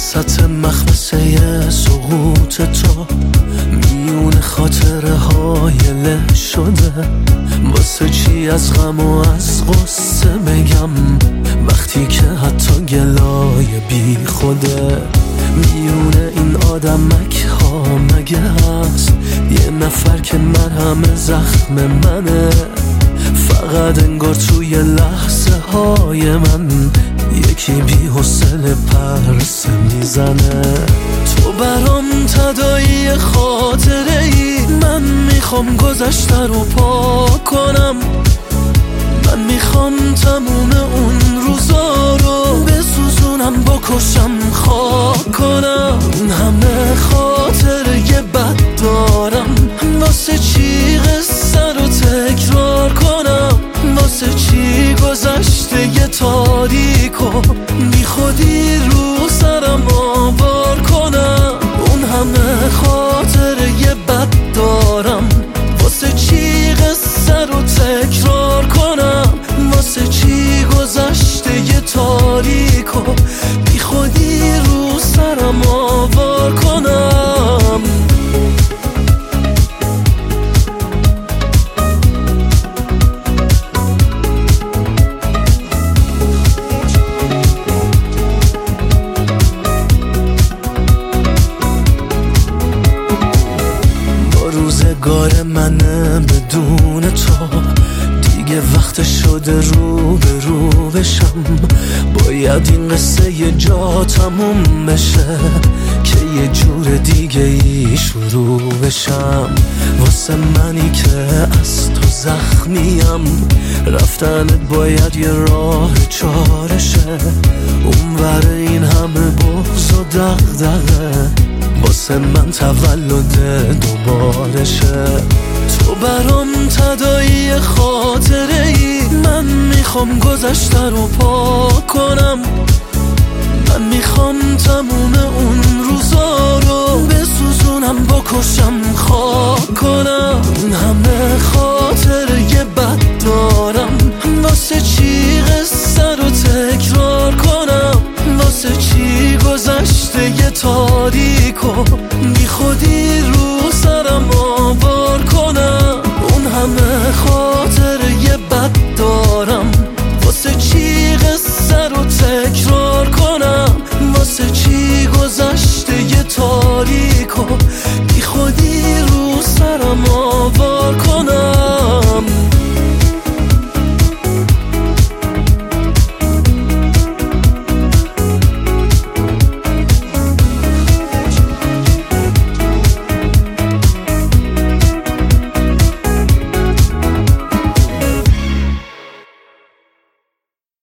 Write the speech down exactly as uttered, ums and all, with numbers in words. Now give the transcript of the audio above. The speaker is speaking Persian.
وسط مخمسه سقوط تو میون خاطره های له شده. واسه چی از غم و از غصه بگم وقتی که حتی گلای بی خوده. میون این آدمک ها مگه هست یه نفر که مرهم زخم منه؟ فقط انگار توی لحظه های من یکی بی حوصله پرسه میزنه. تو برام تداعی خاطره ای، من میخوام گذشته رو پاک کنم. من میخوام تموم اون روزا رو بسوزونم، بکشم، خاک کنم. اون همه خاطره بد دارم، واسه چی قصه رو تکرار کنم؟ واسه چی گذشته یه تاریک و بی خودی رو سرم آوار کنم؟ اون همه خاطره بد دارم، واسه چی قصه رو تکرار کنم؟ واسه چی گذشته یه تاریک و بی خودی رو سرم آوار کنم؟ روزگار منه بدون تو دیگه وقت شده رو به رو بشم. باید این قصه یه جا تموم بشه که یه جور دیگه ای شروع بشم. واسه منی که از تو زخمیم رفتنت باید یه راه چارشه. اونور این همه بغض و دغدغه واسه من تولد دوبارشه. تو برام تداعی خاطره ای، من میخوام گذشته رو پاک کنم. من میخوام تموم اون روزا رو بسوزونم، بکشم، خاک کنم. اون همه خاطره بد دارم، واسه چی قصه رو تکرار کنم؟ واسه چی گذشته یه تاریک و بی خودی رو سرم آوار کنم؟ اون همه خاطره بد دارم، واسه چی قصه رو تکرار کنم؟ واسه چی گذشته یه تاریک و